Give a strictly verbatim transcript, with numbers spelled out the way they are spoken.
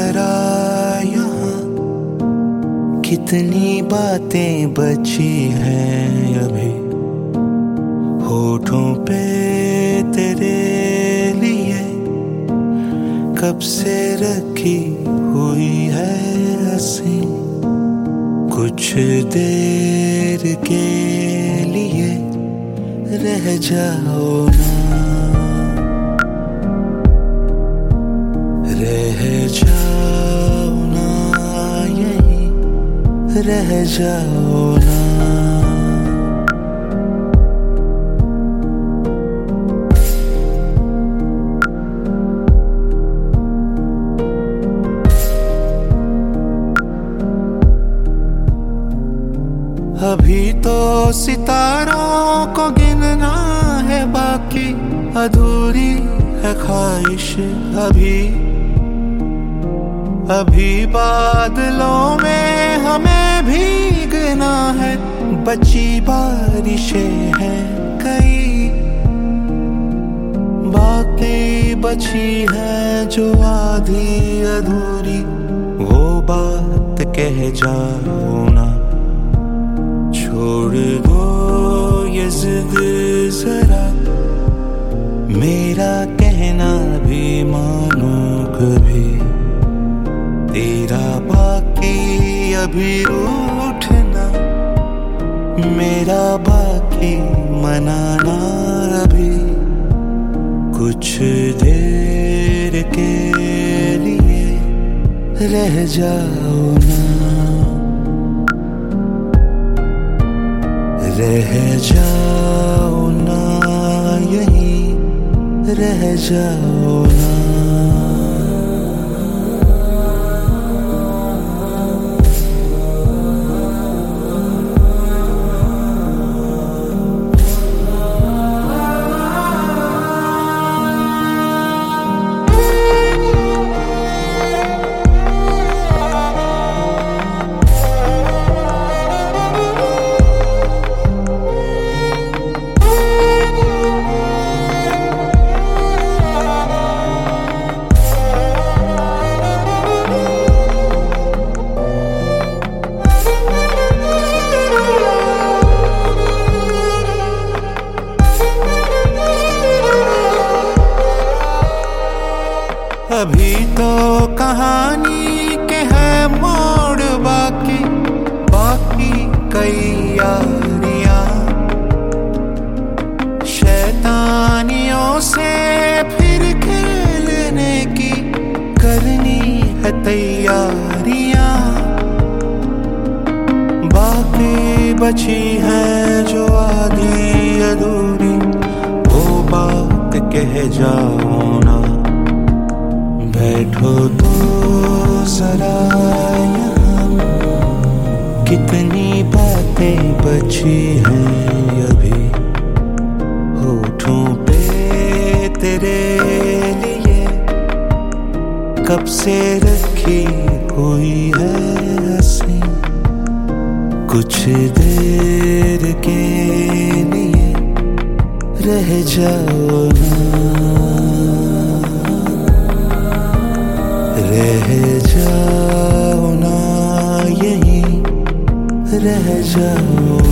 जरा यहाँ कितनी बातें बची हैं अभी होठों पे तेरे लिए कब से रखी हुई है हंसी कुछ देर के लिए रह जाओ ना रह जाओ ना यहीं रह जाओ ना अभी तो सितारों को गिनना है बाकी अधूरी है ख्वाहिश अभी अभी बादलों में हमें भीगना है बची बारिशें हैं कई बाकी बची है जो आधी अधूरी वो बात कह जाओ ना छोड़ दो ये जिद जरा मेरा कहना भी मानो कभी तेरा बाकी अभी रूठना मेरा बाकी मनाना अभी कुछ देर के लिए रह जाओ ना रह जाओ ना यहीं रह जाओ ना अभी तो कहानी के है मोड़ बाकी बाकी कई यारियां शैतानियों से फिर खेलने की करनी है तैयारियां बाकी बची है जो आधी अधूरी वो बात कह जाओ ना बैठो तो जरा यहाँ कितनी बातें बची हैं अभी होठों पे तेरे लिए कब से रखी हुई है हंसी कुछ देर के लिए रह जाओ ना रह जाओ ना यहीं रह जाओ